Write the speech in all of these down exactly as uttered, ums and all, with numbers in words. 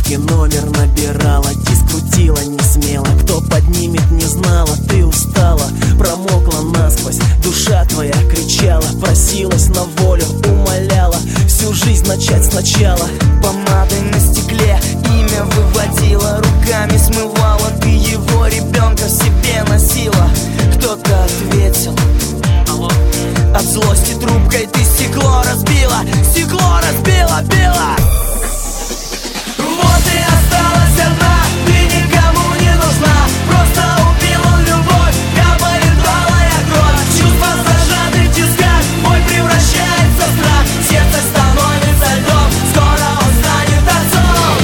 трубке номер набирала, диск крутила не смело. Кто поднимет, не знала, ты устала, промокла насквозь. Душа твоя кричала, просилась на волю, умоляла всю жизнь начать сначала. Помадой на стекле имя выводила, руками смывала. Ты его, ребенка, в себе носила. Кто-то ответил: алло. От злости трубкой ты стекло разбила, стекло разбила, била. Вот и осталась одна, ты никому не нужна. Просто убила любовь, капает алая кровь. Чувства зажаты в тисках, бой превращается в страх. Сердце становится льдом, скоро он станет отцом.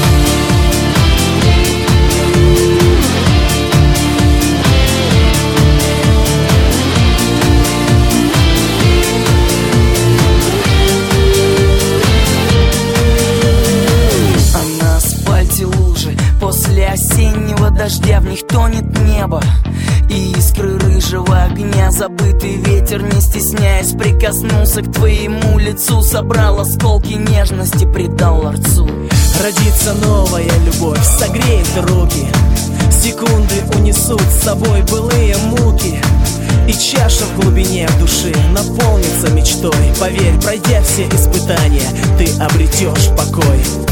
А на асфальте лужи, после осеннего дождя в них тонет небо. И искры рыжего огня, забытый ветер, не стесняясь, прикоснулся к твоему лицу. Собрал осколки нежности, придал ларцу. Родится новая любовь, согреет руки, секунды унесут с собой былые муки. И чаша в глубине души наполнится мечтой. Поверь, пройдя все испытания, ты обретешь покой.